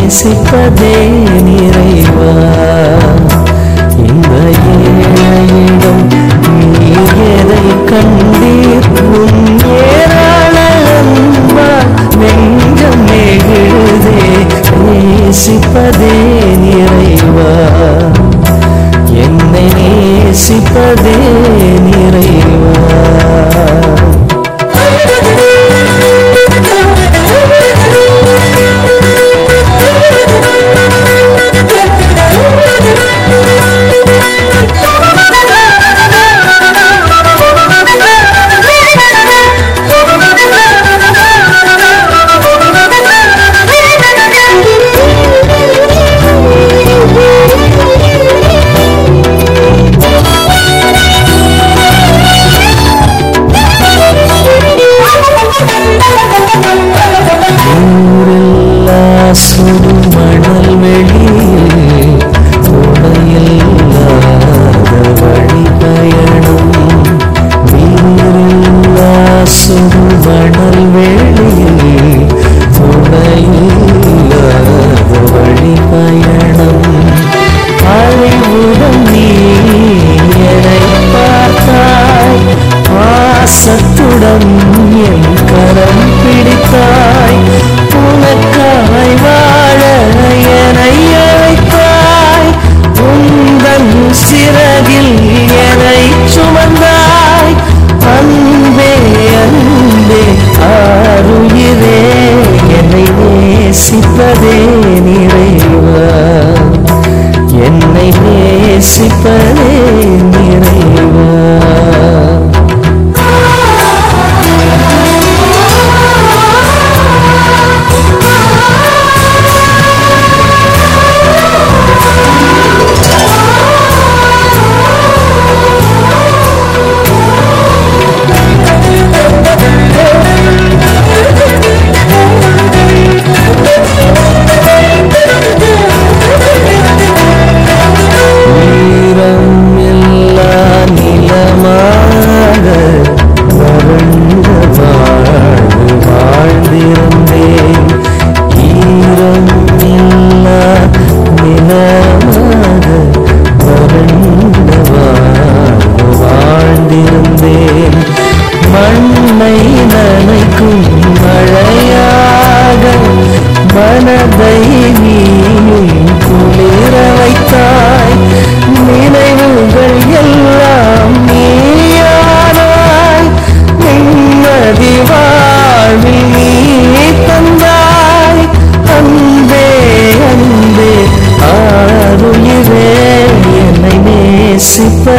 நேசிப்பதே நிறைவா. இந்த ஏழையிடம் நீ எதை கண்டீர்? உன் ஏராள அன்பால் நெஞ்சம் நெகிழுதே. நேசிப்பதே நிறைவா, என்னை நேசிப்பதே நிறைவா. சுடு மணல் வெளியில் உடையில்லாத வழி பயணம். நீரில்லா சுடு மணல் வெளியில் உடையில்லாத வழி பயணம். அழிவுடன் நீ என்னை பார்த்தாய், பாசத்துடன் என் கரம் பிடித்தாய். உனக்காய் வாழ என்னை அழைத்தாய், உந்தன் சிறகில் என்னை சுமந்தாய். அன்பே அன்பே ஆருயிரே, என்னை நேசிப்பதே நிறைவா, என்னை நேசிப்பதே நிறைவா. மண்ணை நனைக்கும் மழையாக மனதை நீயும் குளிர வைத்தாய். நினைவுகள் எல்லாம் நீயானாய், நிம்மதி வாழ்வில் நீ தந்தாய். அன்பே அன்பே ஆருயிரே, என்னை நேசிப்ப